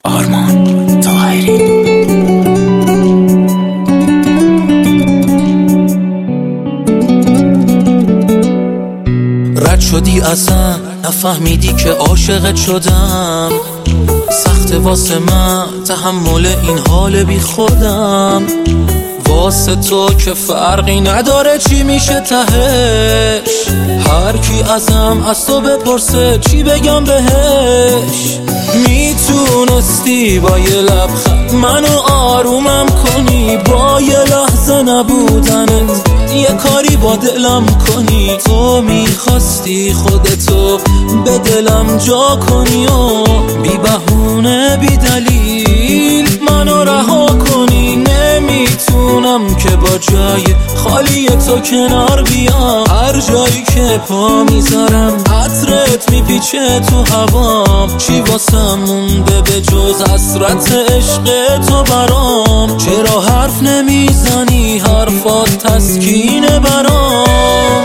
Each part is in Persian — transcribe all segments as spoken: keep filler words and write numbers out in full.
آرمان طاهری. رد شدی ازم، نفهمیدی که عاشقت شدم. سخت واسه من تحمل این حال بی خودم. واسه تو که فرقی نداره چی میشه تهش. هر کی ازم از تو بپرسه چی بگم بهش. میتونستی با یه لبخند منو آرومم کنی، با یه لحظه نبودنت یه کاری با دلم کنی. تو میخواستی خودتو به دلم جا کنی و بی بهونه بی دلیل منو رها کنی. نمیتونم که با جای خالی تو کنار بیام. هر جایی که پا میذارم عطرت میپیچه تو هوام. چی واسم مونده به جز حسرت عشق تو برام؟ چرا حرف نمیزنی؟ حرفات تسکینه برام.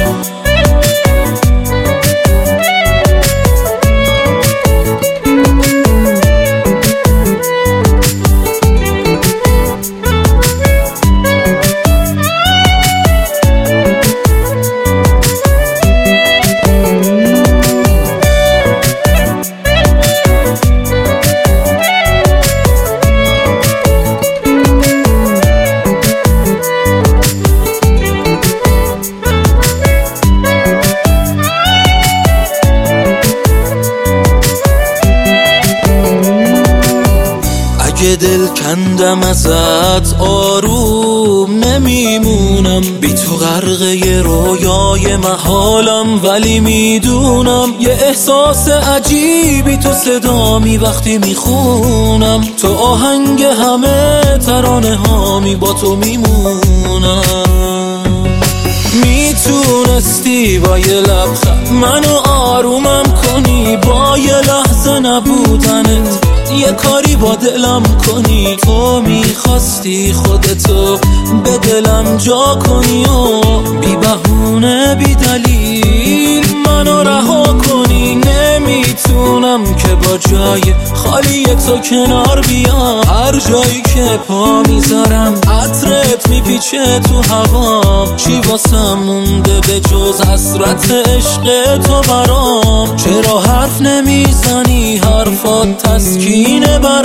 اگه دل کندم ازت آروم نمیمونم. بی تو غرقه رویای محالم، ولی میدونم یه احساس عجیبی تو صدامی وقتی میخونم. تو آهنگ همه ترانه هامی با تو میمونم. میتونستی با یه لبخند منو آرومم کنی، با یه لحظه نبودنت یه کاری با دلم کنی. تو میخواستی خودتو به دلم جا کنی و بی بهونه بی دلیل منو رها کنی. نمیتونم که با جای خالی تو کنار بیام. هر جایی که پا میذارم عطرت میپیچه تو هوام. چی واسم مونده به جز حسرت عشق تو برام؟ چرا حرف نمیزنی؟ حرفات تسکینه برام.